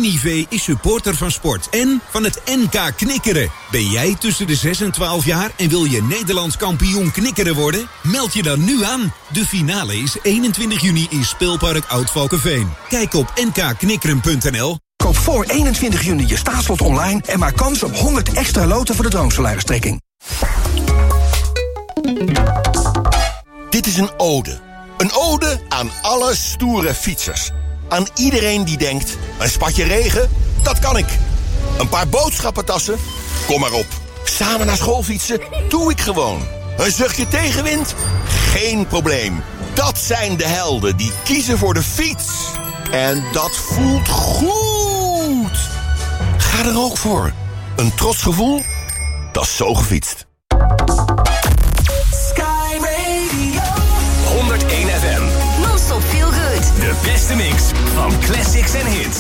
Univé is supporter van sport en van het NK Knikkeren. Ben jij tussen de 6 en 12 jaar en wil je Nederlands kampioen knikkeren worden? Meld je dan nu aan. De finale is 21 juni in Speelpark Oud-Valkenveen. Kijk op nkknikkeren.nl. Koop voor 21 juni je staatslot online en maak kans op 100 extra loten voor de Droomsalaristrekking. Dit is een ode. Een ode aan alle stoere fietsers. Aan iedereen die denkt, een spatje regen, dat kan ik. Een paar boodschappentassen, kom maar op. Samen naar school fietsen, doe ik gewoon. Een zuchtje tegenwind, geen probleem. Dat zijn de helden die kiezen voor de fiets. En dat voelt goed. Ga er ook voor. Een trots gevoel, dat is zo gefietst. Sky Radio 101 FM. Non-stop feel good. De beste mix van classics en hits.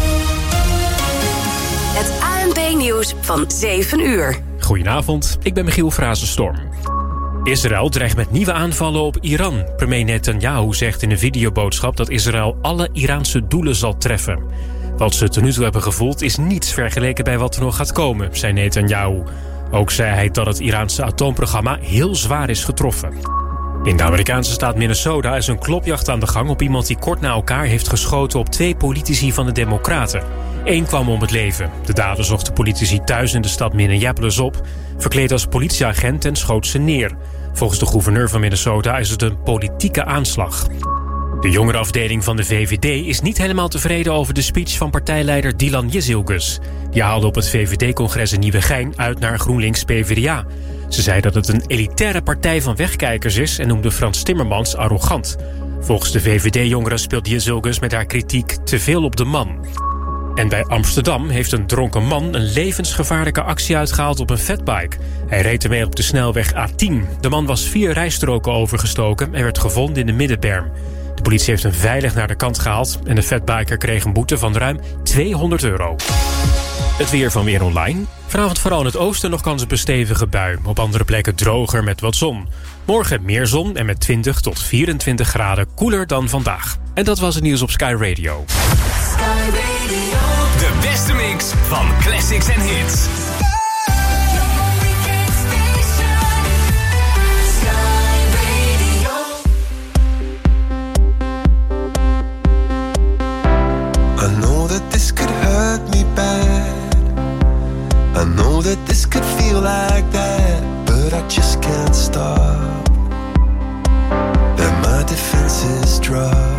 Het ANP-nieuws van 7 uur. Goedenavond, ik ben Michiel Frazenstorm. Israël dreigt met nieuwe aanvallen op Iran. Premier Netanyahu zegt in een videoboodschap dat Israël alle Iraanse doelen zal treffen. Wat ze tot nu toe hebben gevoeld is niets vergeleken bij wat er nog gaat komen, zei Netanyahu. Ook zei hij dat het Iraanse atoomprogramma heel zwaar is getroffen. In de Amerikaanse staat Minnesota is een klopjacht aan de gang op iemand die kort na elkaar heeft geschoten op 2 politici van de Democraten. 1 kwam om het leven. De dader zocht de politici thuis in de stad Minneapolis op, verkleed als politieagent en schoot ze neer. Volgens de gouverneur van Minnesota is het een politieke aanslag. De jongerenafdeling van de VVD is niet helemaal tevreden over de speech van partijleider Dylan Jezilgus. Die haalde op het VVD-congres in Nieuwegein uit naar GroenLinks-PVDA. Ze zei dat het een elitaire partij van wegkijkers is en noemde Frans Timmermans arrogant. Volgens de VVD-jongeren speelt Jezilgus met haar kritiek te veel op de man. En bij Amsterdam heeft een dronken man een levensgevaarlijke actie uitgehaald op een fatbike. Hij reed ermee op de snelweg A10. De man was 4 rijstroken overgestoken en werd gevonden in de middenberm. De politie heeft hem veilig naar de kant gehaald en de fatbiker kreeg een boete van ruim €200. Het weer van Weer Online. Vanavond vooral in het oosten nog kans op een stevige bui. Op andere plekken droger met wat zon. Morgen meer zon en met 20 tot 24 graden koeler dan vandaag. En dat was het nieuws op Sky Radio. Sky Radio. De beste mix van classics en hits. I know that this could hurt me bad. I know that this could feel like that, but I just can't stop. Let my defenses drop.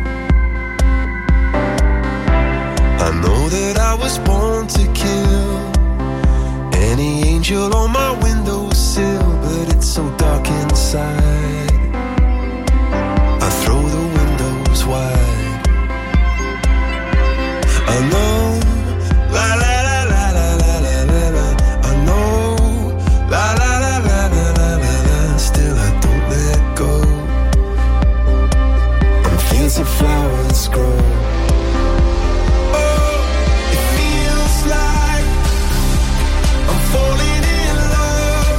I know that I was born to kill any angel on my windowsill, but it's so dark inside. I throw the windows wide. I know, la la la la la la la la la. I know, la la la la la la la la. Still I don't let go. And fields of flowers grow. Oh, it feels like I'm falling in love.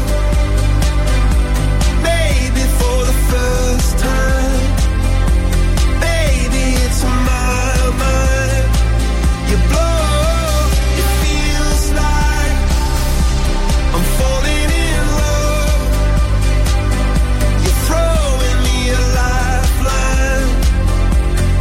Maybe for the first time. Baby, it's my mind. You blow, it feels like I'm falling in love. You're throwing me a lifeline.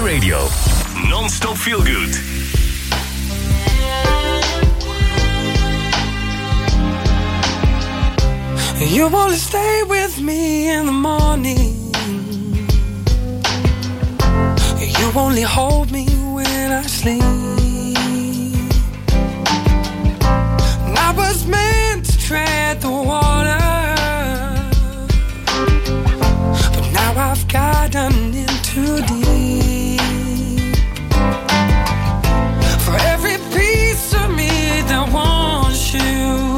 Radio. Non-stop feel good. You wanna stay with me in the morning. You only hold me when I sleep. And I was meant to tread the water, but now I've gotten in too deep. For every piece of me that wants you,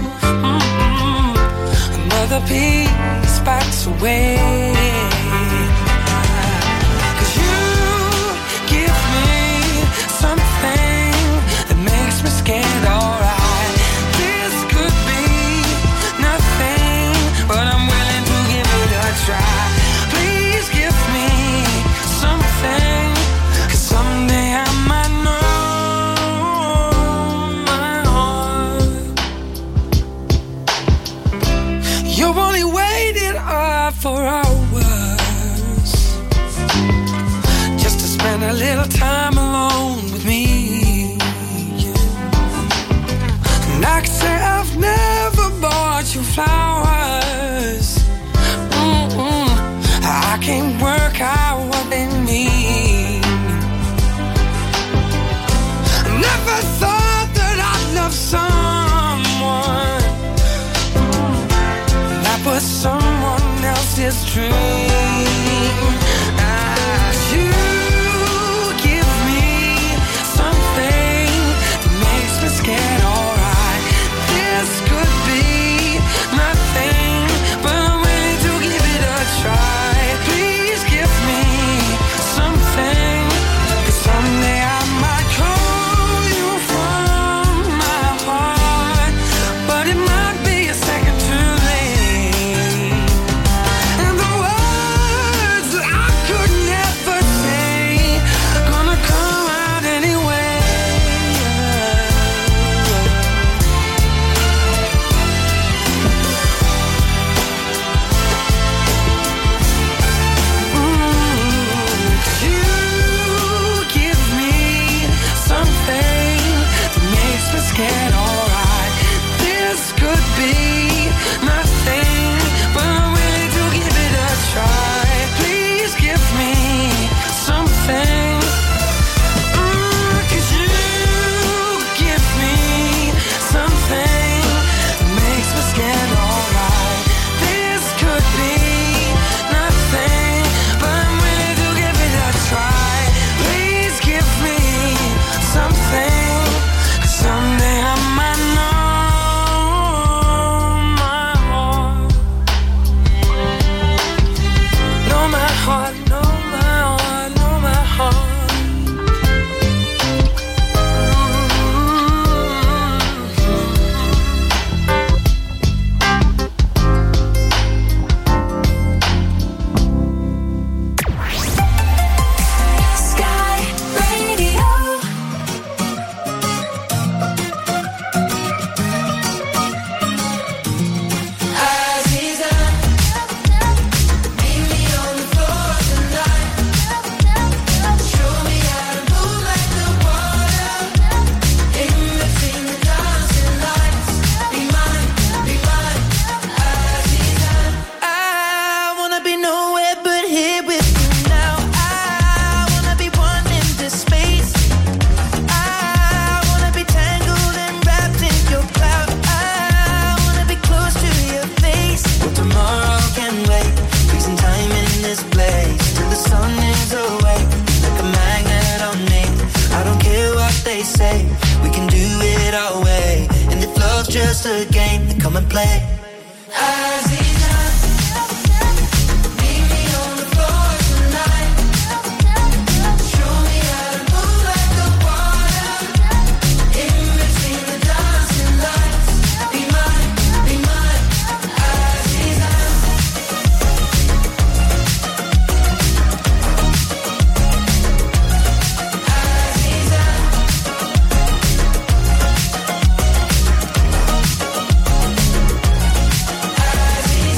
another piece backs away. 'Cause you give me something that makes me scared, alright. This could be nothing, but I'm willing to give it a try. Please give me something, 'cause someday I might know my heart. You only waited up for hours just to spend a little time alone with me. And I can say I've never bought you flowers. I can't work out what they mean. I never thought that I'd love someone that was someone else's dream. You give me something that makes me scared, alright. This could be nothing, but I'm willing to give it a try. Please give me something, 'cause someday I might call you from my heart, but it might be a second too late. And the words that I could never say gonna come out anyway. You give me something that makes me scared, alright. This could be nothing, but I'm willing to give it a try. Please give me something, 'cause you give me something that makes me scared, alright. This could be nothing, but I'm willing to give it a try. Please give me something, 'cause someday I might know my heart. Know my heart, know my heart, know my heart. Sky Radio. Aziza, meet me on the floor tonight. Show me how to move like the water. In between the dancing lights. Be mine, Aziza. I wanna be nowhere but here with you now. I wanna be one in this space. I wanna be tangled and wrapped in your cloud. I wanna be close to your face. Well, tomorrow can wait. Freezing time in this place till the sun is away. Like a magnet on me. I don't care what they say. We can do it our way. And if love's just a game, then come and play. Aziza, meet me on the floor tonight. Show me how to move like the water. In between the dancing lights. Be mine, Aziza. Aziza.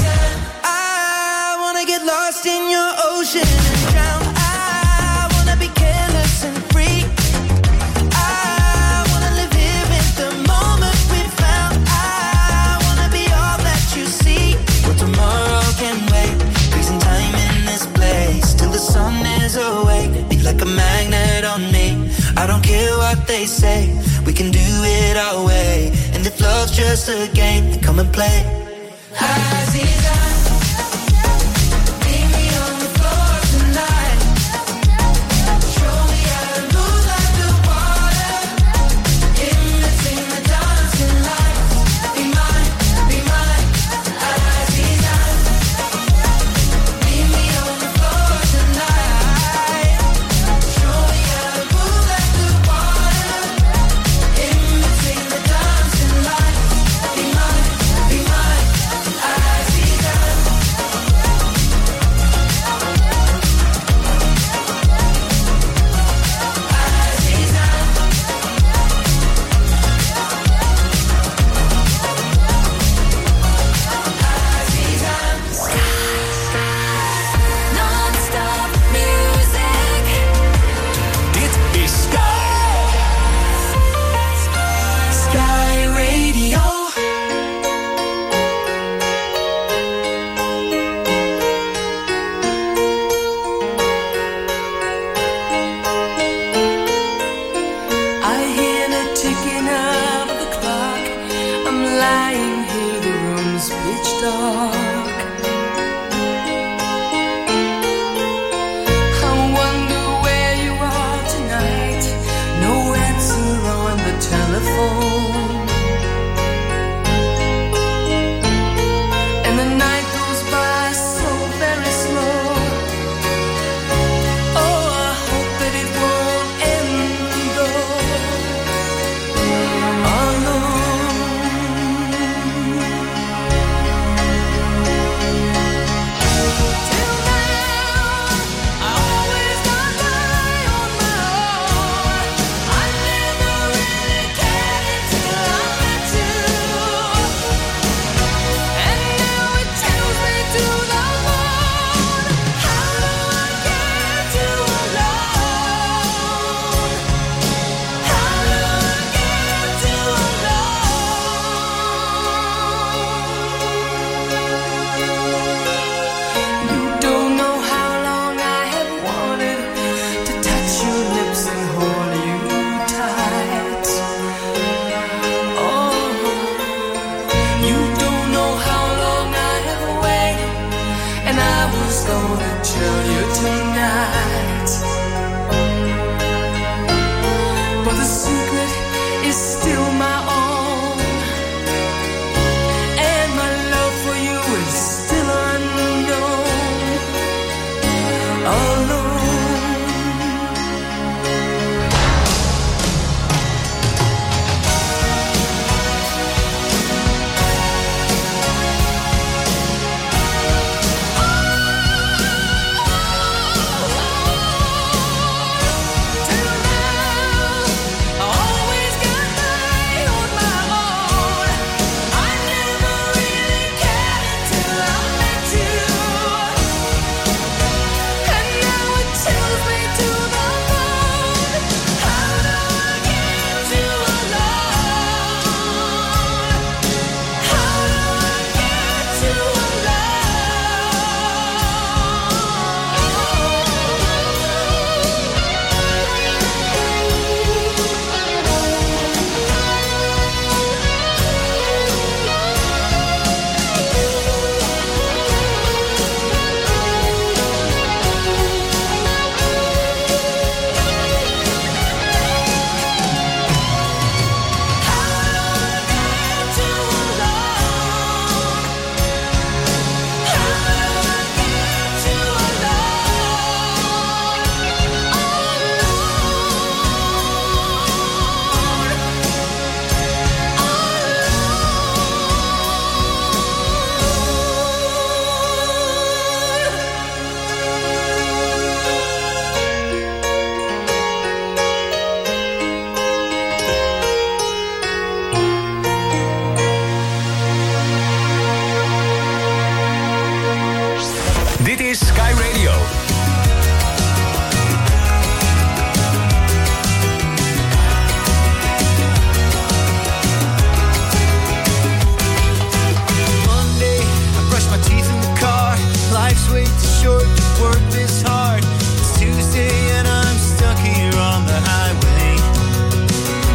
lost in your ocean and drown. I wanna be say we can do it our way. And if love's just a game, then come and play. Aziza, meet me on the floor tonight. Show me how to move like the water. In between the dancing lights. Be mine, Aziza. Meet me on the floor tonight. Show me how to move like the water. In between the dancing lights. Be mine, Aziza. Non-stop music. Dit is Sky Radio. I hear the ticking of the clock. I'm lying here, the room's pitch dark. I wonder where you are tonight. No answer on the telephone. And the night goes by so very slow. Oh, I hope that it won't end though. Till now, I always got by on my own. I never really cared until I met you. And now it tells me to the moon. How do I get you alone? How do I get you alone? You don't know how long I have wanted to touch your lips and hold you tight. Oh, you don't know how long I have waited, and I was gonna tell you tonight. But the secret is still my own, and my love for you is still unknown. Alone. Till now, I always got by on my own. I never really cared until I met you. And now it tells me to the moon. How do I get you alone? How do I get you Dit is Sky Radio. Monday, I brush my teeth in the car. Life's way too short to work this hard. It's Tuesday and I'm stuck here on the highway.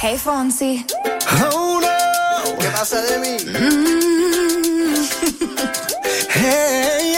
Hey Fonsi. Oh no, ¿qué pasa de mí? Hey,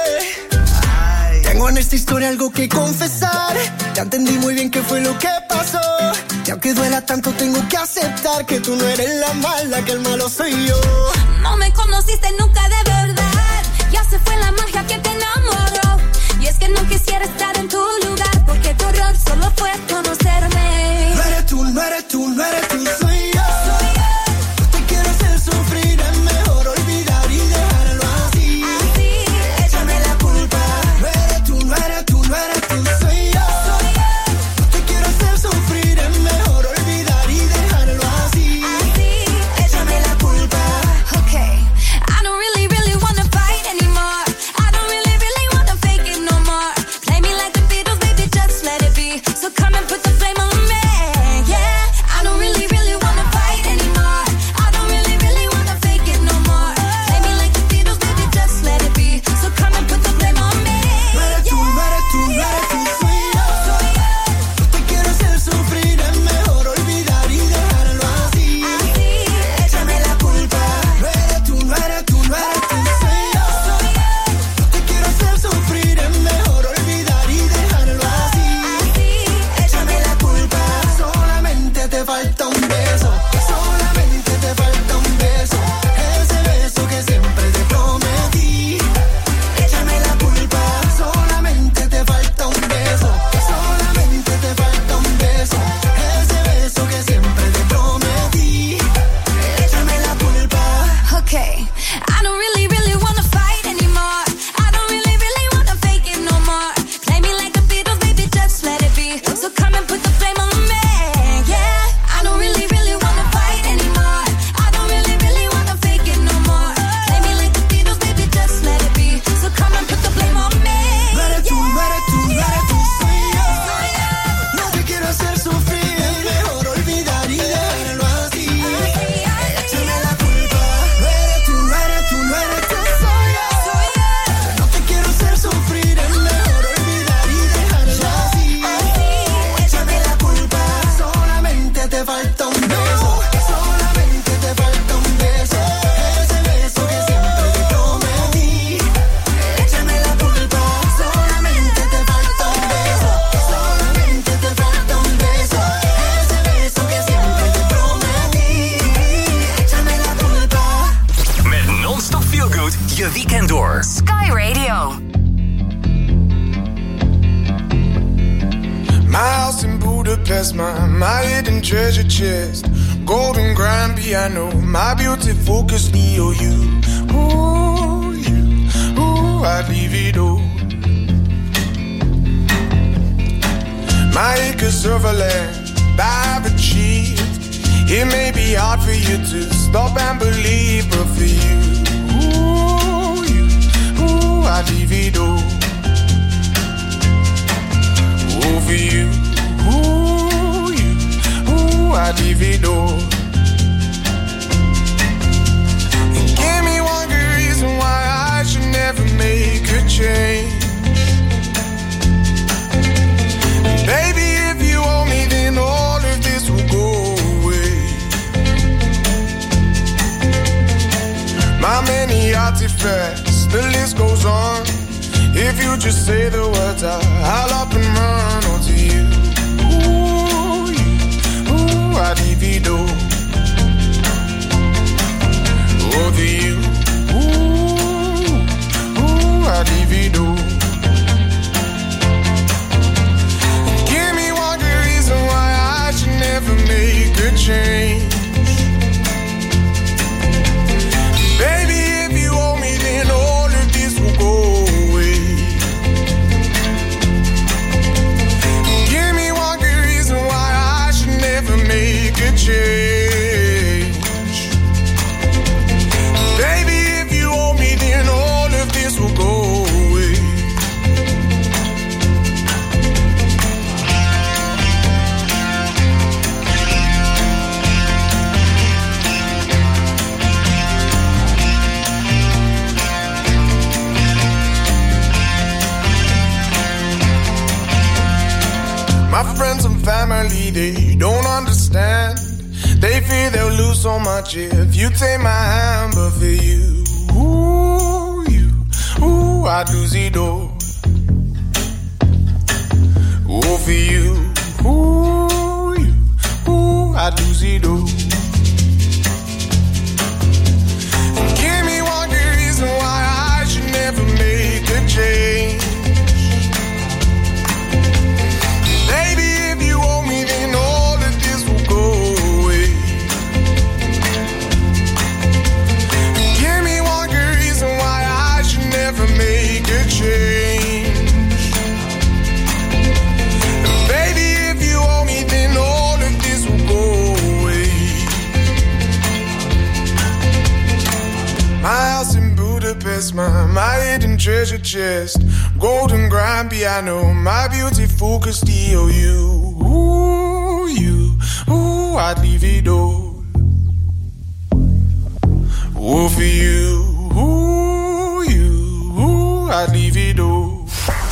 yeah. Tengo en esta historia algo que confesar. Ya entendí muy bien qué fue lo que pasó. Y aunque duela tanto tengo que aceptar que tú no eres la mala, que el malo soy yo. No me conociste nunca de verdad. Ya se fue la magia que te enamoró. Y es que no quisiera estar en tu lugar, porque tu error solo fue conocerme. No eres tú, no eres tú, no eres tú, soy yo. No te quiero hacer sufrir, es mejor olvidar y dejarlo así. Échame la culpa. No eres tú, no eres tú, no eres tú, soy yo. No te quiero hacer sufrir, es mejor olvidar y dejarlo así. Échame la culpa. Okay, I don't really, really wanna fight anymore. I don't really, really wanna fake it no more. Play me like the Beatles, baby, just let it be. So come and put the flame on me, yeah. I don't really, really wanna fight anymore. I don't really, really wanna fake it no more. Play me like the Beatles, baby, just let it be. So come and put the flame on me, no eres tú, no eres tú, no eres tú, soy yo. No te quiero hacer sufrir, es mejor olvidar y dejarlo así. Échame la culpa. No eres tú, no eres tú, no eres tú, soy yo. No te quiero hacer sufrir, es mejor olvidar y dejarlo así. Échame la culpa. Solamente te falta un beso. Solamente te falta un beso. Ese beso que siempre te prometí. Échame la culpa. Solamente te falta un beso. Solamente te falta un beso. Ese beso que siempre te prometí. Échame la culpa. okay. I don't really, really wanna fight anymore. I don't really, really wanna fake it no more. Play me like the Beatles, baby, just let it be. So come and put the flame on me, yeah. I don't really, really wanna fight anymore. I don't really, really wanna fake it no more. Play me like the Beatles, baby, just let it be. So come and put the flame on me, No eres tú, yeah. no eres tú, no eres tú, soy yo. No te quiero hacer sufrir, es mejor olvidar y dejarlo así. Échame la culpa. No eres tú, no eres tú, no eres tú, soy yo. No te quiero hacer sufrir, es mejor olvidar y dejarlo así. Échame la culpa. Solamente te falta un beso. Solamente te falta un beso. Ese beso que siempre te prometí. Échame la culpa. Solamente te falta un beso. Solamente te falta un beso. Ese beso que siempre te prometí. Échame la culpa. Met non-stop feel good je weekend door. Sky Radio. My house in Budapest, my hidden treasure chest, golden grand piano, my beauty focus EOU. Ooh, I'd leave it all. My acres of land I've achieved. It may be hard for you to stop and believe, but for you, I'd leave it all. For you, I'd leave it all. And give me one good reason why I should never make a change. And baby, if you owe me, then all of this will go away. My many artifacts, the list goes on. If you just say the words, I'll up and run onto you. I'd leave it all. Over you. I'd leave it all. Give me one good reason why I should never make a change. Baby, if you owe me, then all of this will go away. Give me one good reason why I should never make a change. Baby, if you owe me, then all of this will go away. My friends and family, they don't understand. They fear they'll lose so much if you take my hand, but for you, I'd lose it all. Oh, for you, I'd lose it all. Give me one good reason why I should never make a change. Baby, if you owe me, then all of this will go away. Give me one good reason why I should never make a change. Baby, if you owe me, then all of this will go away. My house in Budapest, my hidden treasure chest, golden grand piano, my beautiful Castillo. I'd leave it all. Oh, for you, I'd leave it all.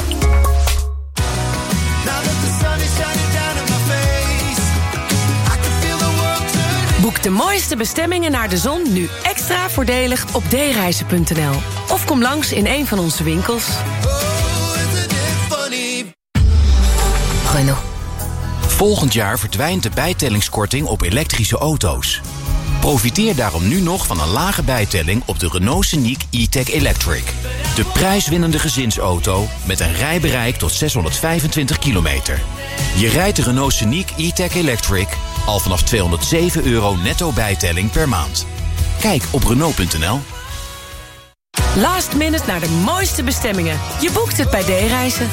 Now that the sun is shining down in my face, I can feel the world turning. Boek de mooiste bestemmingen naar de zon nu extra voordelig op dereizen.nl. Of kom langs in een van onze winkels. Renault. Volgend jaar verdwijnt de bijtellingskorting op elektrische auto's. Profiteer daarom nu nog van een lage bijtelling op de Renault Scenic E-Tech Electric. De prijswinnende gezinsauto met een rijbereik tot 625 kilometer. Je rijdt de Renault Scenic E-Tech Electric al vanaf €207 netto bijtelling per maand. Kijk op Renault.nl. Last minute naar de mooiste bestemmingen. Je boekt het bij D-Reizen.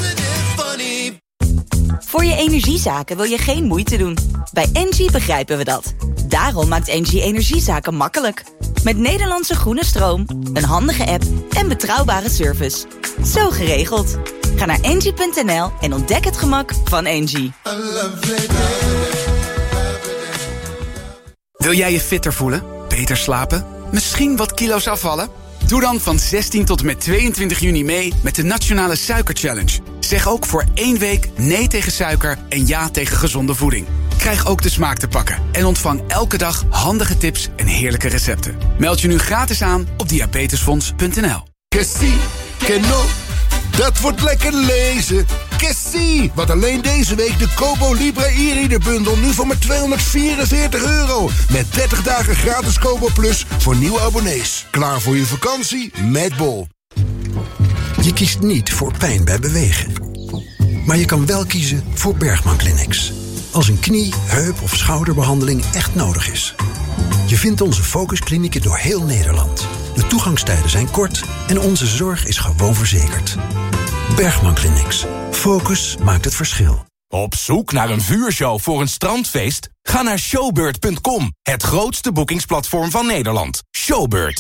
Voor je energiezaken wil je geen moeite doen. Bij Engie begrijpen we dat. Daarom maakt Engie energiezaken makkelijk. Met Nederlandse groene stroom, een handige app en betrouwbare service. Zo geregeld. Ga naar engie.nl en ontdek het gemak van Engie. Wil jij je fitter voelen? Beter slapen? Misschien wat kilo's afvallen? Doe dan van 16 tot en met 22 juni mee met de Nationale Suiker Challenge. Zeg ook voor 1 week nee tegen suiker en ja tegen gezonde voeding. Krijg ook de smaak te pakken en ontvang elke dag handige tips en heerlijke recepten. Meld je nu gratis aan op diabetesfonds.nl. Que si, que no. Dat wordt lekker lezen. Kessie! Want alleen deze week de Kobo Libre e-reader bundel nu voor maar €244. Met 30 dagen gratis Kobo Plus voor nieuwe abonnees. Klaar voor je vakantie met Bol. Je kiest niet voor pijn bij bewegen. Maar je kan wel kiezen voor Bergman Clinics. Als een knie, heup of schouderbehandeling echt nodig is. Je vindt onze focusklinieken door heel Nederland. De toegangstijden zijn kort en onze zorg is gewoon verzekerd. Bergman Clinics. Focus maakt het verschil. Op zoek naar een vuurshow voor een strandfeest? Ga naar showbird.com, het grootste boekingsplatform van Nederland. Showbird.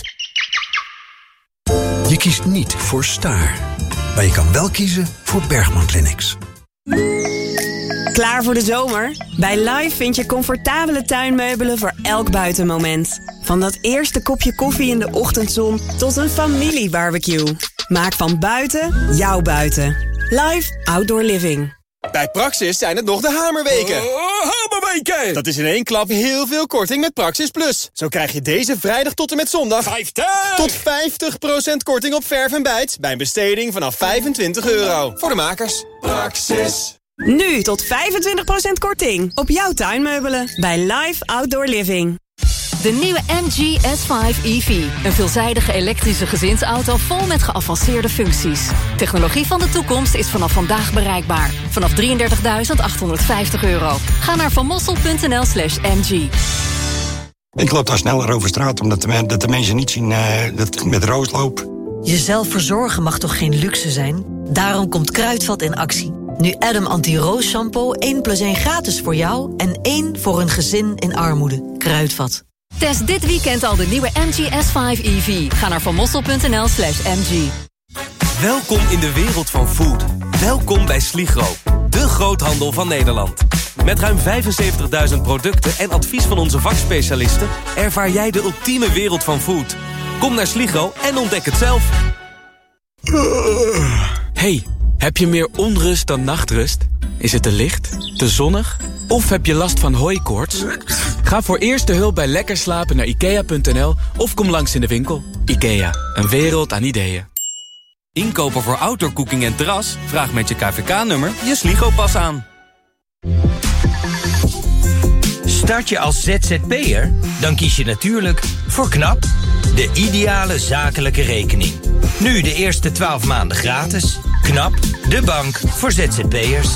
Je kiest niet voor Staar. Maar je kan wel kiezen voor Bergman Clinics. Klaar voor de zomer? Bij Live vind je comfortabele tuinmeubelen voor elk buitenmoment. Van dat eerste kopje koffie in de ochtendzon tot een familiebarbecue. Maak van buiten jouw buiten. Live Outdoor Living. Bij Praxis zijn het nog de hamerweken. Hamerweken! Dat is in één klap heel veel korting met Praxis Plus. Zo krijg je deze vrijdag tot en met zondag 50! Tot 50% korting op verf en bijt bij een besteding vanaf €25. Voor de makers. Praxis. Nu tot 25% korting op jouw tuinmeubelen bij Live Outdoor Living. De nieuwe MG S5 EV. Een veelzijdige elektrische gezinsauto vol met geavanceerde functies. Technologie van de toekomst is vanaf vandaag bereikbaar. Vanaf €33.850. Ga naar vanmossel.nl/MG. Ik loop daar sneller over straat omdat de mensen niet zien dat ik met roos loop. Jezelf verzorgen mag toch geen luxe zijn? Daarom komt Kruidvat in actie. Nu Adam Anti-Roos Shampoo 1+1 gratis voor jou en 1 voor een gezin in armoede. Kruidvat. Test dit weekend al de nieuwe MG S5 EV. Ga naar vanmossel.nl/MG. Welkom in de wereld van food. Welkom bij Sligro, de groothandel van Nederland. Met ruim 75.000 producten en advies van onze vakspecialisten ervaar jij de ultieme wereld van food. Kom naar Sligro en ontdek het zelf. Hey, heb je meer onrust dan nachtrust? Is het te licht, te zonnig of heb je last van hooikoorts? Ga voor eerste hulp bij lekker slapen naar ikea.nl of kom langs in de winkel. IKEA, een wereld aan ideeën. Inkopen voor outdoorcooking en terras? Vraag met je KVK-nummer je Sligo-pas aan. Start je als ZZP'er? Dan kies je natuurlijk voor KNAP, de ideale zakelijke rekening. Nu de eerste 12 maanden gratis. KNAP, de bank voor ZZP'ers.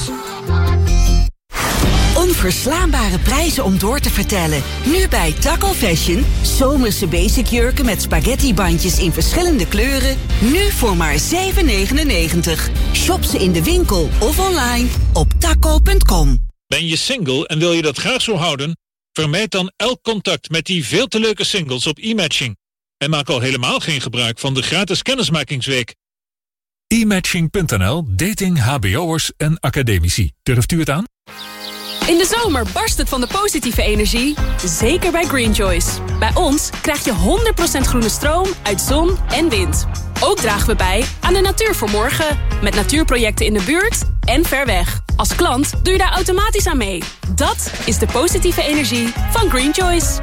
Onverslaanbare prijzen om door te vertellen. Nu bij Taco Fashion. Zomerse basic jurken met spaghettibandjes in verschillende kleuren. Nu voor maar €7,99. Shop ze in de winkel of online op taco.com. Ben je single en wil je dat graag zo houden? Vermijd dan elk contact met die veel te leuke singles op e-matching. En maak al helemaal geen gebruik van de gratis kennismakingsweek. E-matching.nl, dating hbo'ers en academici. Durft u het aan? In de zomer barst het van de positieve energie, zeker bij Greenchoice. Bij ons krijg je 100% groene stroom uit zon en wind. Ook dragen we bij aan de natuur voor morgen, met natuurprojecten in de buurt en ver weg. Als klant doe je daar automatisch aan mee. Dat is de positieve energie van Greenchoice.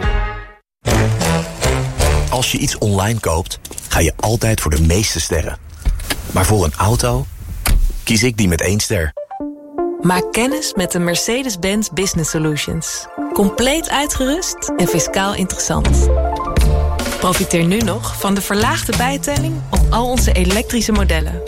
Als je iets online koopt, ga je altijd voor de meeste sterren. Maar voor een auto kies ik die met 1 ster. Maak kennis met de Mercedes-Benz Business Solutions. Compleet uitgerust en fiscaal interessant. Profiteer nu nog van de verlaagde bijtelling op al onze elektrische modellen.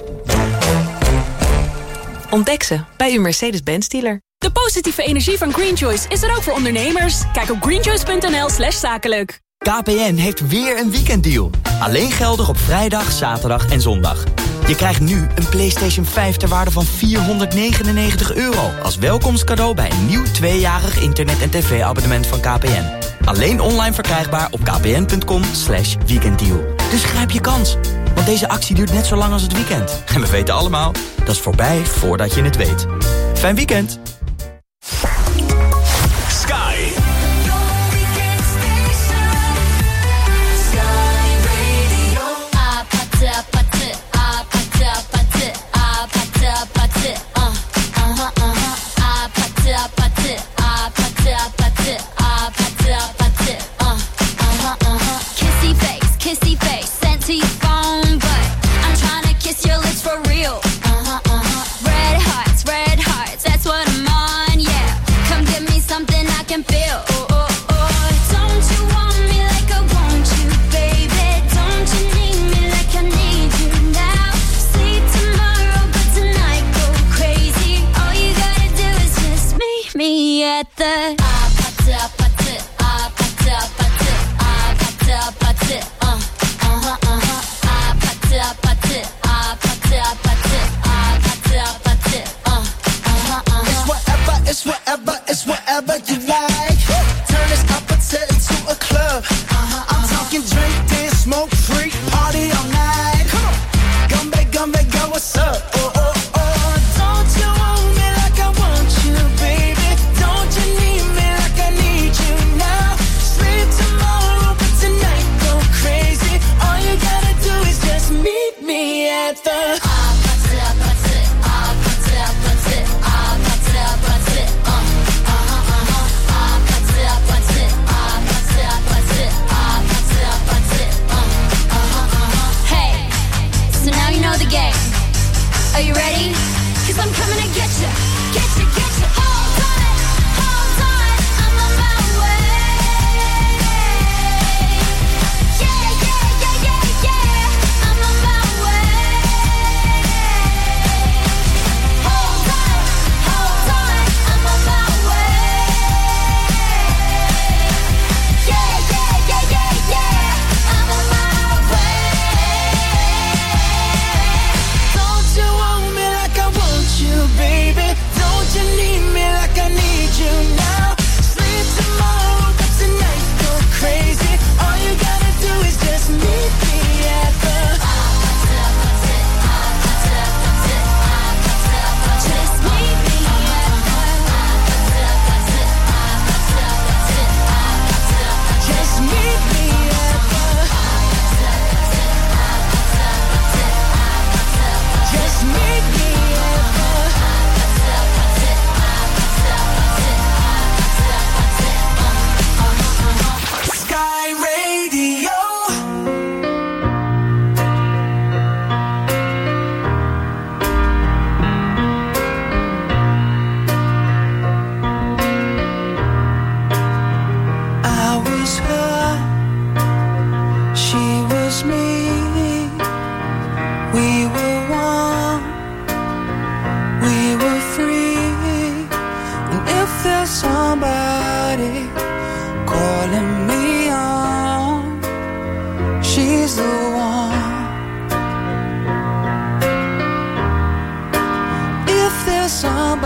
Ontdek ze bij uw Mercedes-Benz dealer. De positieve energie van Greenchoice is er ook voor ondernemers. Kijk op greenchoice.nl/zakelijk. KPN heeft weer een weekenddeal. Alleen geldig op vrijdag, zaterdag en zondag. Je krijgt nu een PlayStation 5 ter waarde van €499 als welkomstcadeau bij een nieuw 2-jarig internet- en tv-abonnement van KPN. Alleen online verkrijgbaar op kpn.com/weekenddeal. Dus grijp je kans, want deze actie duurt net zo lang als het weekend. En we weten allemaal, dat is voorbij voordat je het weet. Fijn weekend! Sky. Kissy face, sent to your phone, but I'm tryna kiss your lips for real. Red hearts, that's what I'm on, yeah. Come give me something I can feel. Don't you want me like I want you, baby? Don't you need me like I need you now? See tomorrow, but tonight go crazy. All you gotta do is just meet me at the It's whatever you like. Turn this appetite into a club. I'm talking drink, dance, smoke, freak, party all night. Come back, go, what's up? Don't you want me like I want you, baby? Don't you need me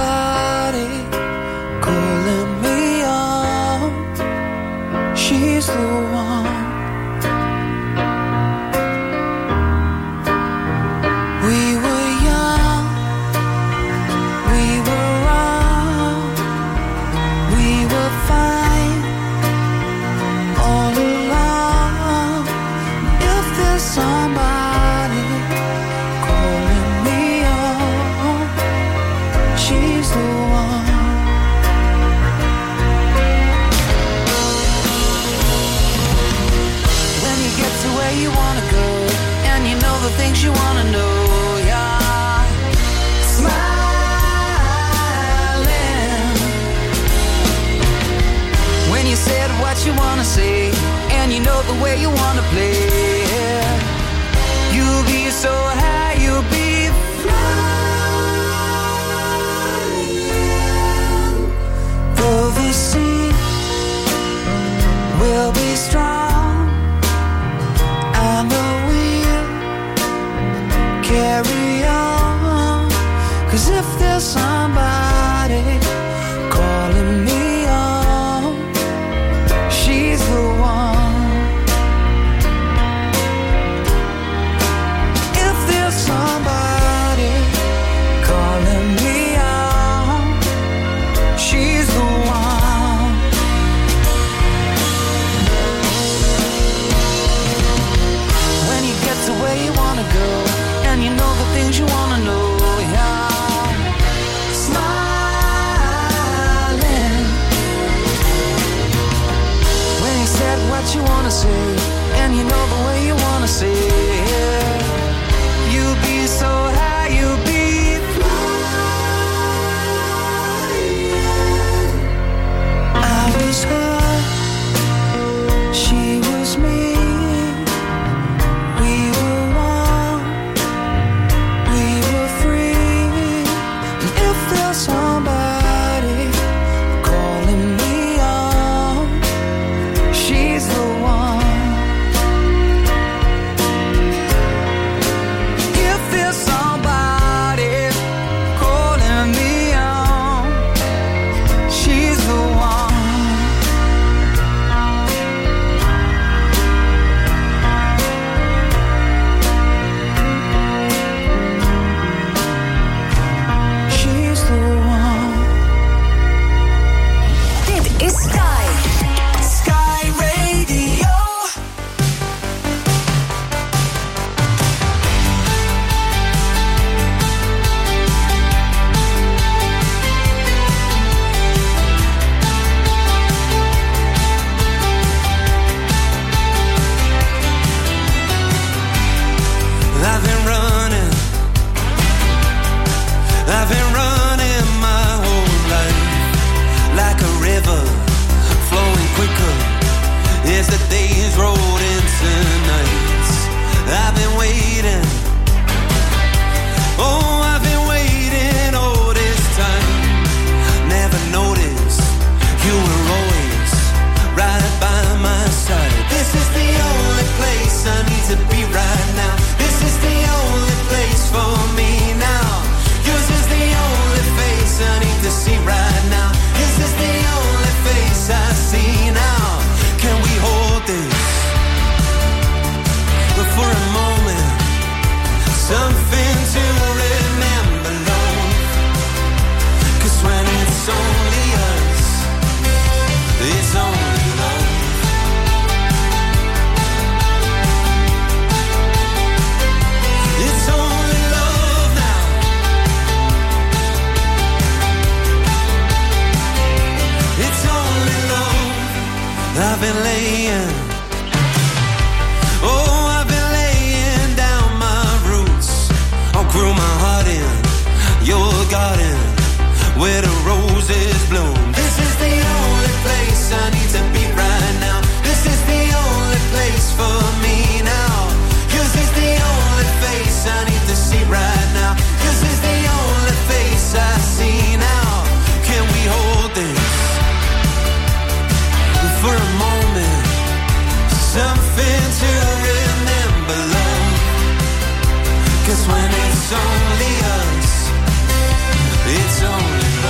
somebody calling me on. She's the one. We were young, we were wrong, we were fine all along. If there's somebody calling me on, she's the one. When you get to where you wanna go, and you know the things you wanna know, yeah. Smiling. When you said what you wanna say, and you know the way you wanna play, yeah. You'll be so high, you'll be flying. Though the sea will be strong, I know we'll carry on. 'Cause if there's somebody calling me on, she's the one. If there's somebody calling me on, she's the one. When you get to where you wanna go, and you know the things you wanna know, yeah. Smiling. When you said what you wanna say, and you know the way you wanna say, yeah. You'll be so high, you'll be flying. I was her, she was me. We were one, we were free. And if there's somebody calling me on, she's the one. If there's somebody calling me on, she's the one. She's the one. Dit is Sky. Sky Radio. I've been running my whole life like a river flowing quicker as the days rolled into nights. I've been waiting, oh, I've been waiting all this time. Never noticed you were always right by my side. This is the only place I need to be right now. This is the only place for me now. Yours is the only face I need to see right now. This is the only face I see now. Can we hold this for a moment? Something to remember, love. 'Cause when it's only us, it's only love. It's only love now. It's only love. I've been laying, oh, I've been laying down my roots. I'll grow my heart in your garden where the roses bloom. This is the only place I need to be right now. This is the only place for me now. Yours is the only face I need to see right now. This is the only face I see now. Can we hold this for a moment? Something to remember, love. 'Cause when it's only us, it's only love.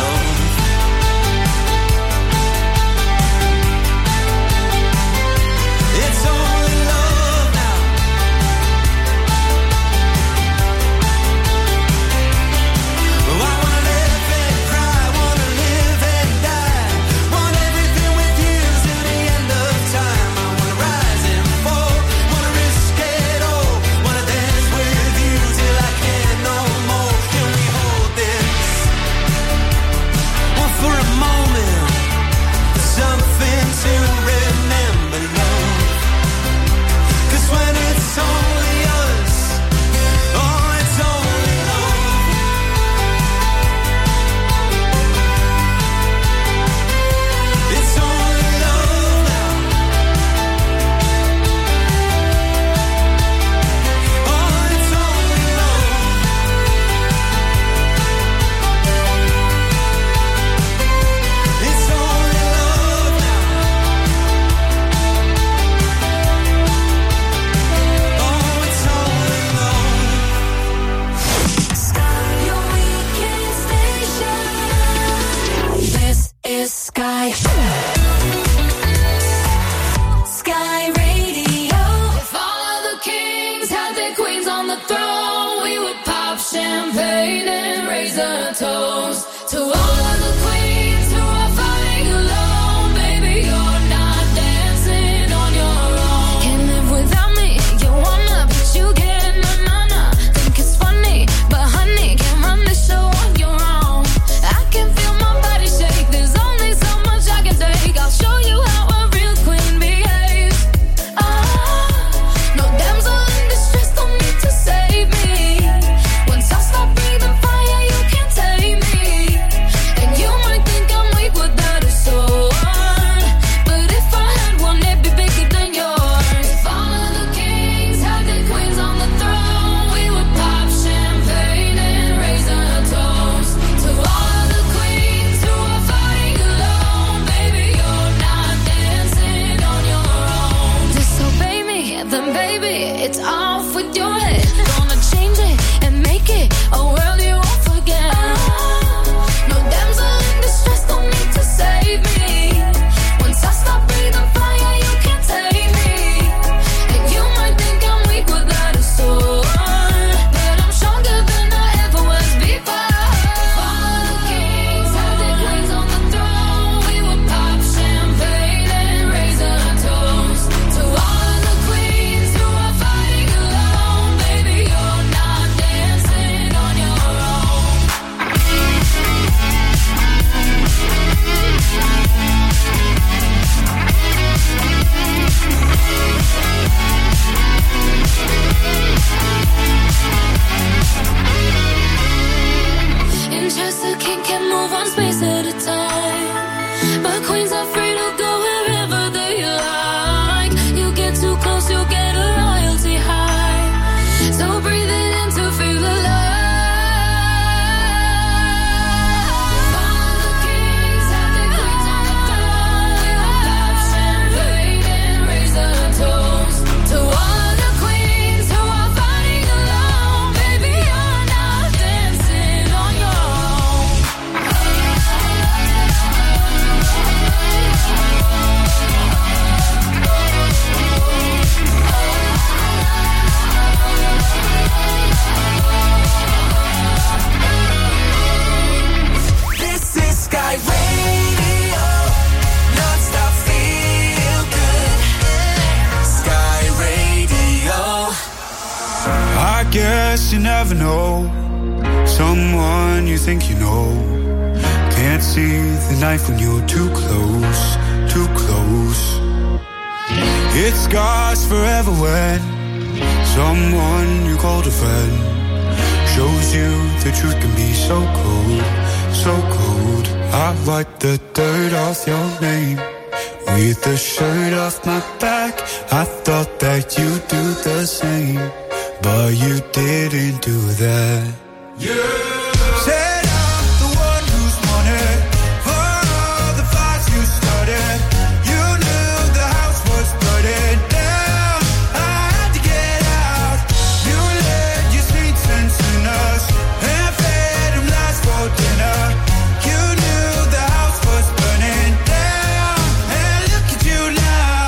you never know. Someone you think you know can't see the knife when you're too close, too close. It scars forever when someone you called a friend shows you the truth can be so cold, so cold. I wipe the dirt off your name with the shirt off my back. I thought that you'd do the same, but you didn't do that. Said I'm the one who's wanted for all the fights you started. You knew the house was burning down. I had to get out. You let your sweet sense in us and fed them lies for dinner. You knew the house was burning down, and look at you now.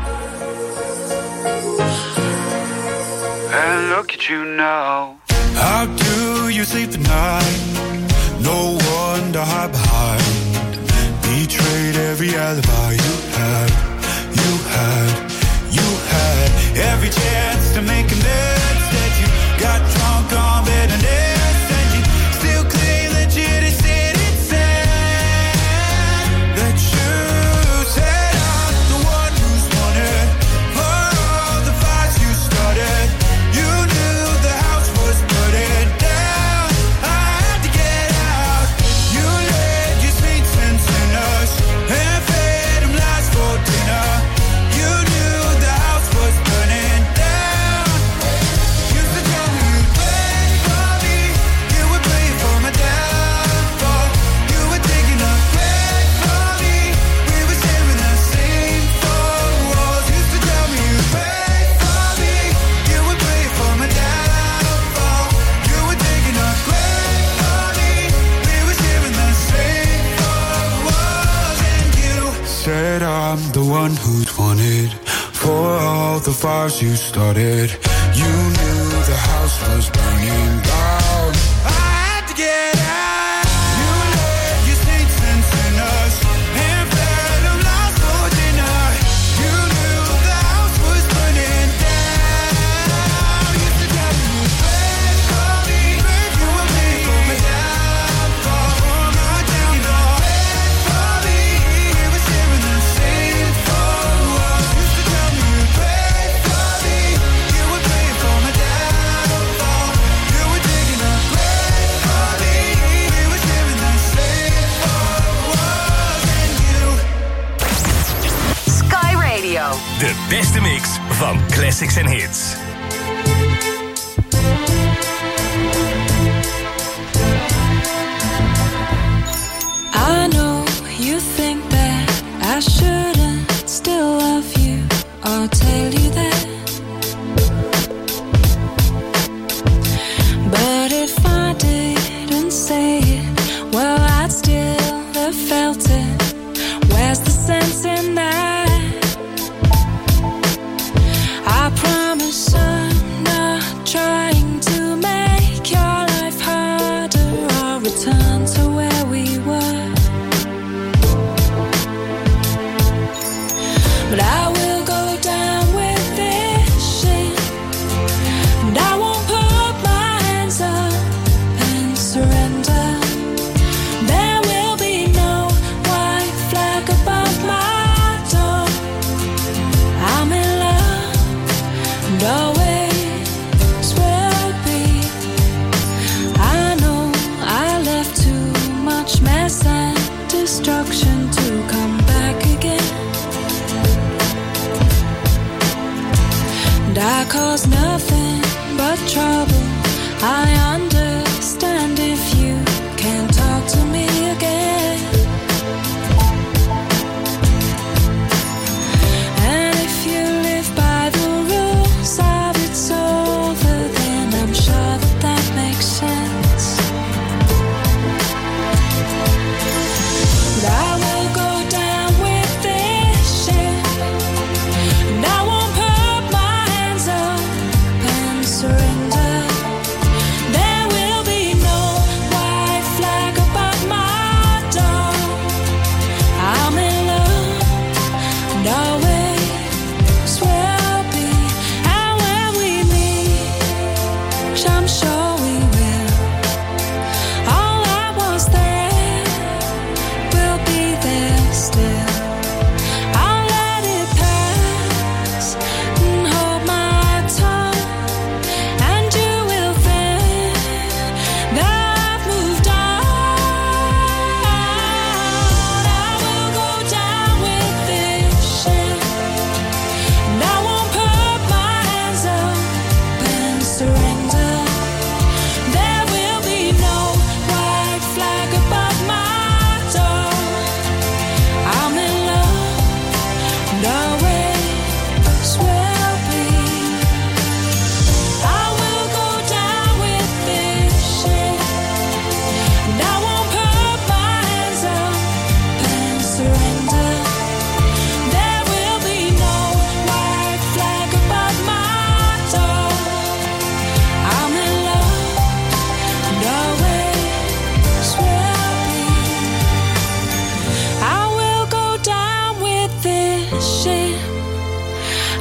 And look at you now. How do you sleep at night? No one to hide behind. Betrayed every alibi you had. You had, you had every chance to make amends. That you got drunk on bitterness, and you still claim that you didn't say that you said I'm the one who's wanted for all the fights you started. You knew the house was burning down. I had to get out. You let your sweet sense in us and fed them lies for dinner. You knew the house was burning down. Used to tell me you'd pray for me, you would pray for my downfall. You were digging a grave for me, we were sharing the same four walls. Used to tell me you'd pray for me, you would pray for my downfall. You were digging a grave for me, we were sharing the same four walls. And you said I'm the one who's wanted for all the fires you started. You knew the house was burning down. I had to get out. You let your sweet sense in us and fed them lies for dinner. You knew the house was burning down. Used to tell me you'd pray for me, you would pray for my downfall. My downfall. Pray for me, we were sharing the same four walls. Used to tell me you'd pray for me, you would pray for my downfall. You were digging a grave for me, we were sharing the same four walls. And you Sky Radio. De beste mix van classics en hits. I know you think that I shouldn't still love you or tell you that. But if I didn't say it, well, I'd still have felt it. Where's the sense in that? I promise I'm not trying to make your life harder or return to where we were. But I will go down with this shit, and I won't put my hands up and surrender. There will be no white flag above my door. I'm in love, and always will be. I know I left too much mess and destruction to come back again. And I caused nothing but trouble. I understand if you can't talk to me again. And if you live by the rules of it's over, then I'm sure that that makes sense. But I will go down with this shit, and I won't put my hands up and surrender.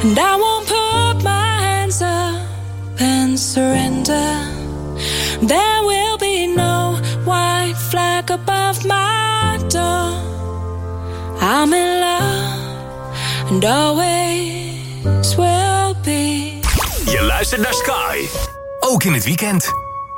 And I won't put my hands up and surrender. There will be no white flag above my door. I'm in love and always will be. Je luistert naar Sky. Ook in het weekend.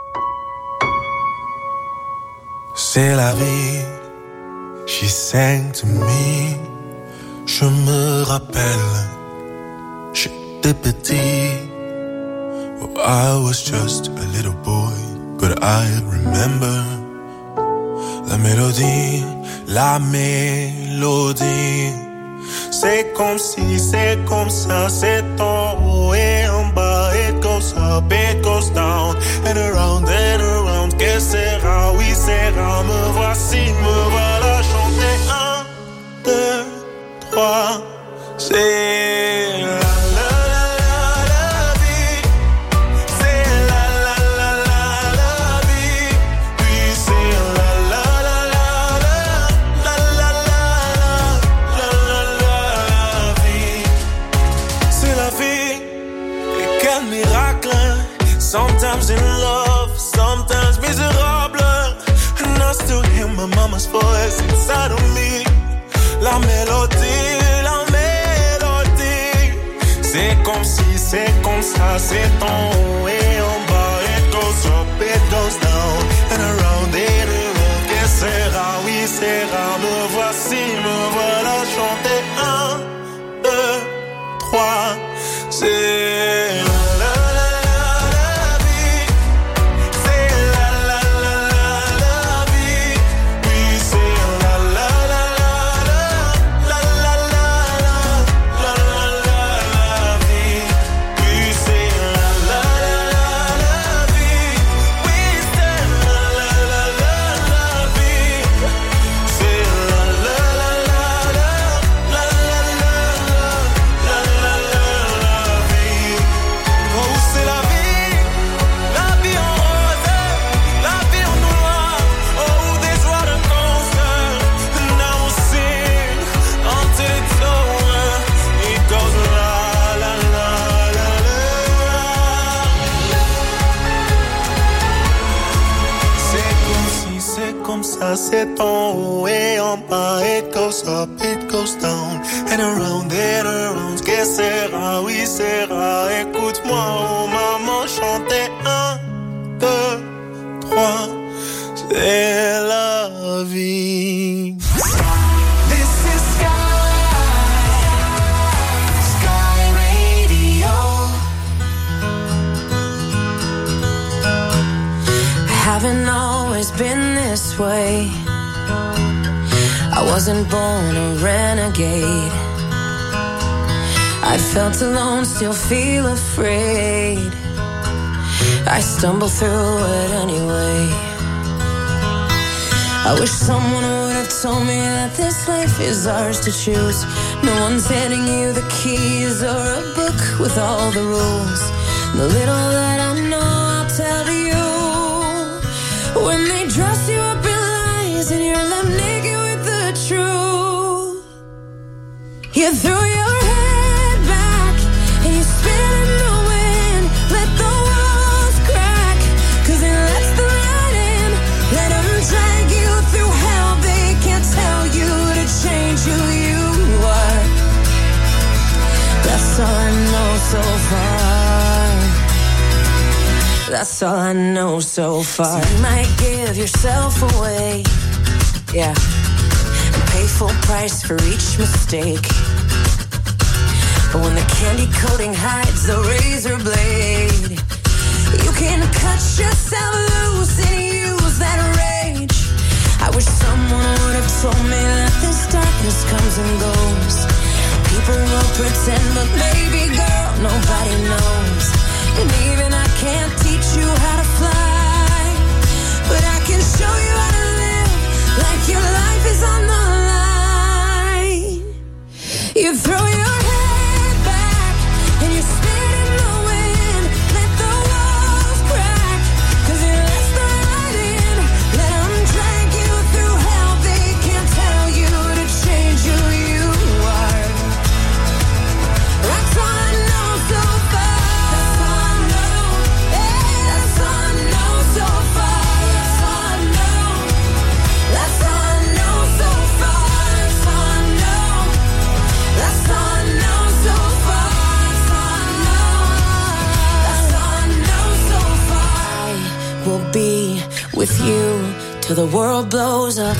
C'est la vie, she sang to me. Je me rappelle, j'étais petit. Oh, I was just a little boy, but I remember la mélodie, la mélodie. C'est comme si, c'est comme ça, c'est en haut et en bas. It goes up, it goes down, and around, que sera, oui sera. Me voici, me voilà chanter. 1, 2, 3, c'est la la la la la vie. C'est la la la la la vie. Puis c'est la la la la la la la la la vie. C'est la vie. Et quel miracle. Sometimes in love, sometimes miserable. And I still hear my mama's voice inside of me. La mélodie, la mélodie. C'est comme si, c'est comme ça, c'est en haut et en bas. It goes up, it goes down, and around it around. Que sera, oui sera. Me voici, me voilà chanter. 1, 2, 3, c'est la la la la la vie. C'est la la la la la vie. Oui, c'est la la la la la la la la la la vie. Oui, c'est la la la la la vie. Oui, c'est la la la la la vie. C'est la la la la la la la la vie. Oh, c'est la vie en rose, la vie en noir. Oh, this roller coaster, and I will sing until it's over. It goes la la la la la. C'est comme si, c'est comme ça, c'est en haut et en bas. It goes up, it goes down, and around. Que sera, oui sera. Écoute-moi, oh maman, chanter. 1, 2, 3, c'est la vie. This is Sky Radio. I haven't always been this way. I wasn't born a renegade. I felt alone, still feel afraid. I stumble through it anyway. I wish someone would have told me that this life is ours to choose. No one's handing you the keys or a book with all the rules. The little that I know, I'll tell you. When they dress you up in lies and you're left naked with the truth, you threw your head back and you spin in the wind. Let the walls crack, 'cause it lets the light in. Let them drag you through hell. They can't tell you to change who you are. That's all I know so far. That's all I know so far. So you might give yourself away, yeah, and pay full price for each mistake. But when the candy coating hides the razor blade, you can cut yourself loose and use that rage. I wish someone would have told me that this darkness comes and goes. People will pretend, but baby girl, nobody knows. And even I can't teach you how to fly, but I can show you how to live like your life is on the line. You throw your head back and you spin in the wind. Let the walls crack, 'cause it lets the light in. Let them drag you through hell. They can't tell you to change who you are. That's all with you till the world blows up.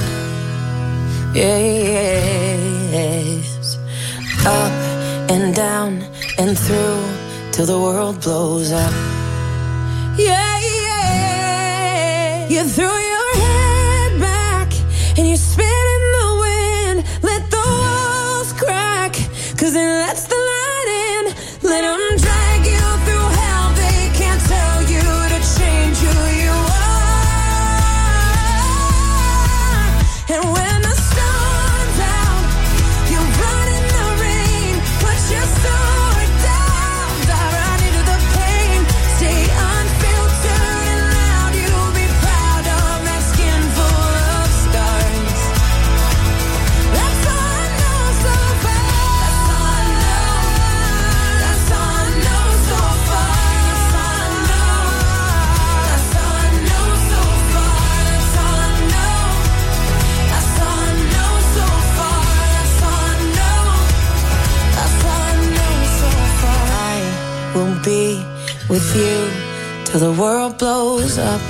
Yes. Up and down and through till the world blows up. Yeah, yeah. You threw your head back and you spit in the wind. Let the walls crack, 'cause it lets the light in. Let them drag you through hell. They can't tell you to change who you are. And when the storm's out, you run in the rain. Put your sword down, dive right into the pain. Stay unfiltered and loud. You'll be proud of that skin full of scars. That's all I know so far. That's all I know. That's all I know so far. That's all I know. That's all I know so far. That's all I know. That's all I know so far. That's all I know. That's all I know so far. I will be with you till the world blows up.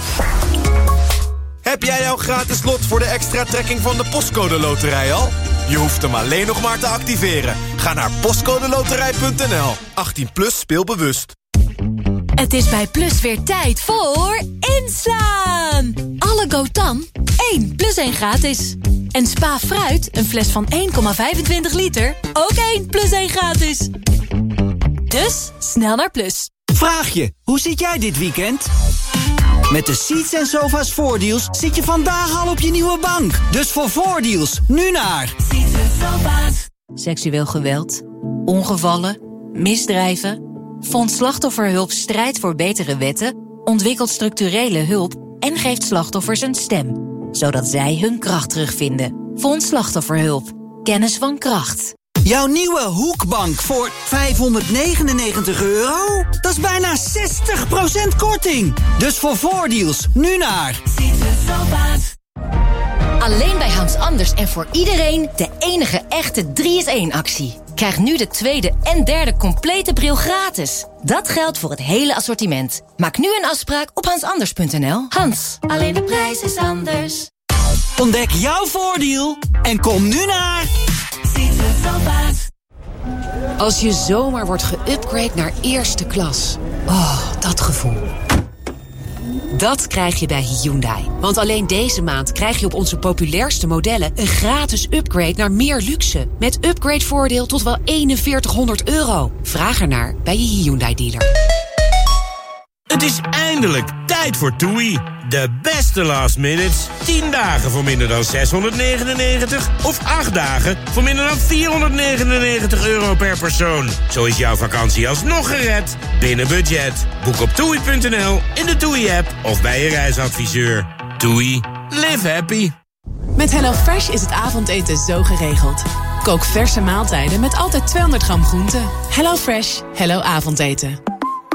Heb jij jouw gratis lot voor de extra trekking van de Postcode Loterij al? Je hoeft hem alleen nog maar te activeren. Ga naar postcodeloterij.nl. 18 plus, speel bewust. Het is bij Plus weer tijd voor inslaan. Alle Gotan 1 plus 1 gratis. En Spa Fruit, een fles van 1,25 liter, ook 1 plus 1 gratis. Dus snel naar Plus. Vraag je, hoe zit jij dit weekend? Met de Seats en Sofa's voordeals zit je vandaag al op je nieuwe bank. Dus voor voordeals, nu naar Seats en Sofa's. Seksueel geweld, ongevallen, misdrijven. Fonds Slachtofferhulp strijdt voor betere wetten, ontwikkelt structurele hulp en geeft slachtoffers een stem, zodat zij hun kracht terugvinden. Fonds Slachtofferhulp. Kennis van kracht. Jouw nieuwe Hoekbank voor €599? Dat is bijna 60% korting. Dus voor voordeals, nu naar Seats en Sofa's. Alleen bij Hans Anders en voor iedereen de enige echte 3-in-1-actie. Krijg nu de tweede en derde complete bril gratis. Dat geldt voor het hele assortiment. Maak nu een afspraak op hansanders.nl. Hans, alleen de prijs is anders. Ontdek jouw voordeel en kom nu naar Seats en Sofa's. Als je zomaar wordt geüpgrade naar eerste klas. Oh, dat gevoel. Dat krijg je bij Hyundai. Want alleen deze maand krijg je op onze populairste modellen een gratis upgrade naar meer luxe. Met upgradevoordeel tot wel €4100. Vraag ernaar bij je Hyundai dealer. Het is eindelijk tijd voor TUI. De beste last minutes. 10 dagen voor minder dan €699. Of 8 dagen voor minder dan €499 per persoon. Zo is jouw vakantie alsnog gered. Binnen budget. Boek op TUI.nl, in de TUI-app of bij je reisadviseur. TUI. Live happy. Met HelloFresh is het avondeten zo geregeld. Kook verse maaltijden met altijd 200 gram groente. HelloFresh. Hello avondeten.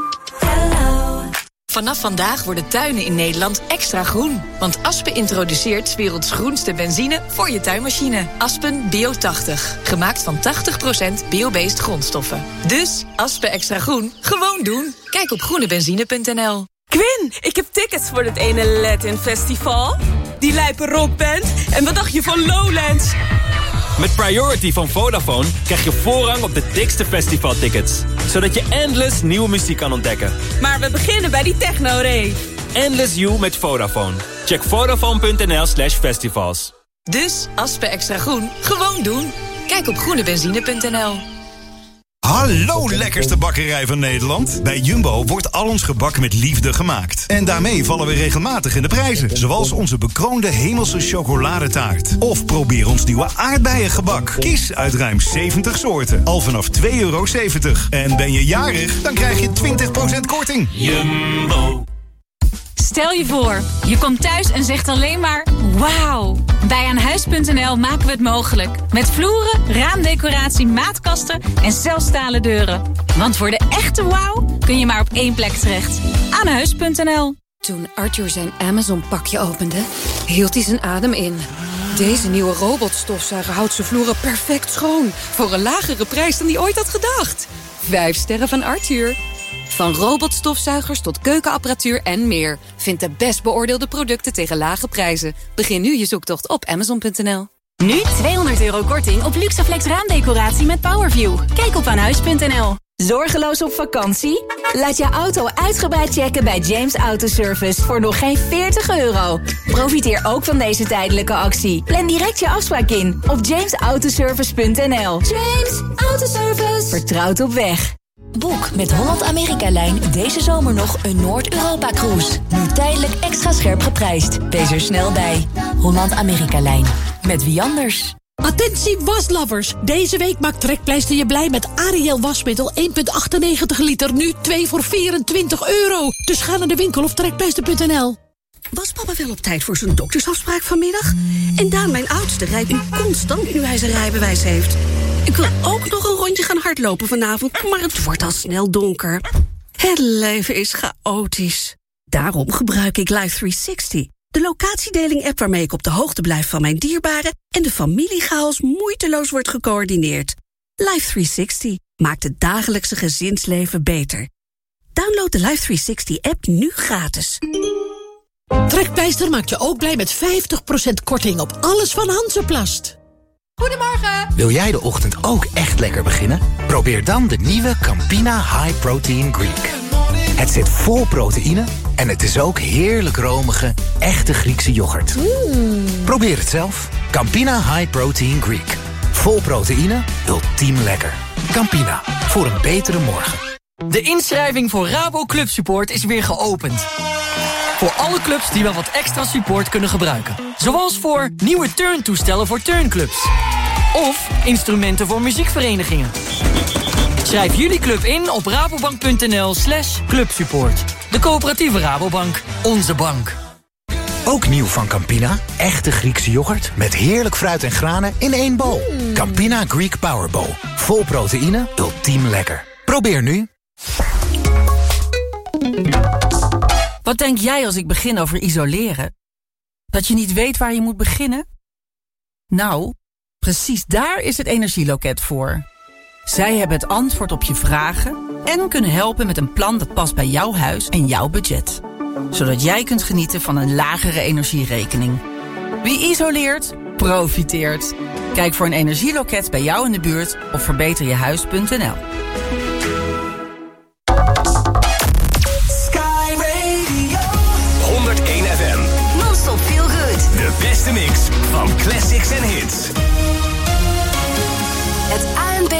Vanaf vandaag worden tuinen in Nederland extra groen. Want Aspen introduceert 's werelds groenste benzine voor je tuinmachine. Aspen Bio80. Gemaakt van 80% bio-based grondstoffen. Dus Aspen extra groen, gewoon doen. Kijk op groenebenzine.nl. Quinn, ik heb tickets voor het ene Latin Festival. Die lijpe rockband. En wat dacht je van Lowlands? Met Priority van Vodafone krijg je voorrang op de dikste festivaltickets. Zodat je endless nieuwe muziek kan ontdekken. Maar we beginnen bij die techno-rave. Endless You met Vodafone. Check vodafone.nl/festivals. Dus Aspen extra groen, gewoon doen. Kijk op groenebenzine.nl. Hallo lekkerste bakkerij van Nederland. Bij Jumbo wordt al ons gebak met liefde gemaakt. En daarmee vallen we regelmatig in de prijzen. Zoals onze bekroonde hemelse chocoladetaart. Of probeer ons nieuwe aardbeiengebak. Kies uit ruim 70 soorten. Al vanaf €2,70. En ben je jarig, dan krijg je 20% korting. Jumbo. Stel je voor, je komt thuis en zegt alleen maar wauw. Bij Aanhuis.nl maken we het mogelijk. Met vloeren, raamdecoratie, maatkasten en zelfs stalen deuren. Want voor de echte wauw kun je maar op één plek terecht. Aanhuis.nl. Toen Arthur zijn Amazon-pakje opende, hield hij zijn adem in. Deze nieuwe robotstofzuiger houdt zijn vloeren perfect schoon. Voor een lagere prijs dan hij ooit had gedacht. 5 sterren van Arthur. Van robotstofzuigers tot keukenapparatuur en meer. Vind de best beoordeelde producten tegen lage prijzen. Begin nu je zoektocht op Amazon.nl. Nu €200 korting op Luxaflex raamdecoratie met Powerview. Kijk op aanhuis.nl. Zorgeloos op vakantie? Laat je auto uitgebreid checken bij James Autoservice voor nog geen €40. Profiteer ook van deze tijdelijke actie. Plan direct je afspraak in op jamesautoservice.nl. James Autoservice. Vertrouwd op weg. Boek met Holland-Amerika-lijn deze zomer nog een Noord-Europa-cruise. Nu tijdelijk extra scherp geprijsd. Wees er snel bij. Holland-Amerika-lijn. Met wie anders? Attentie waslovers. Deze week maakt Trekpleister je blij met Ariel wasmiddel 1,98 liter. Nu 2 voor €24. Dus ga naar de winkel of trekpleister.nl. Was papa wel op tijd voor zijn doktersafspraak vanmiddag? En Daan, mijn oudste, rijdt nu constant nu hij zijn rijbewijs heeft. Ik wil ook nog een rondje gaan hardlopen vanavond, maar het wordt al snel donker. Het leven is chaotisch. Daarom gebruik ik Life 360. De locatiedeling-app waarmee ik op de hoogte blijf van mijn dierbaren en de familiechaos moeiteloos wordt gecoördineerd. Life 360 maakt het dagelijkse gezinsleven beter. Download de Life 360-app nu gratis. Trekpleister maakt je ook blij met 50% korting op alles van Hansaplast. Goedemorgen! Wil jij de ochtend ook echt lekker beginnen? Probeer dan de nieuwe Campina High Protein Greek. Het zit vol proteïne en het is ook heerlijk romige, echte Griekse yoghurt. Probeer het zelf. Campina High Protein Greek. Vol proteïne, ultiem lekker. Campina, voor een betere morgen. De inschrijving voor Rabo Club Support is weer geopend. Voor alle clubs die wel wat extra support kunnen gebruiken. Zoals voor nieuwe turntoestellen voor turnclubs. Of instrumenten voor muziekverenigingen. Schrijf jullie club in op rabobank.nl/clubsupport. De coöperatieve Rabobank. Onze bank. Ook nieuw van Campina. Echte Griekse yoghurt met heerlijk fruit en granen in één bol. Campina Greek Power Bowl. Vol proteïne, ultiem lekker. Probeer nu. Wat denk jij als ik begin over isoleren? Dat je niet weet waar je moet beginnen? Nou, precies daar is het Energieloket voor. Zij hebben het antwoord op je vragen en kunnen helpen met een plan dat past bij jouw huis en jouw budget. Zodat jij kunt genieten van een lagere energierekening. Wie isoleert, profiteert. Kijk voor een energieloket bij jou in de buurt op verbeterjehuis.nl.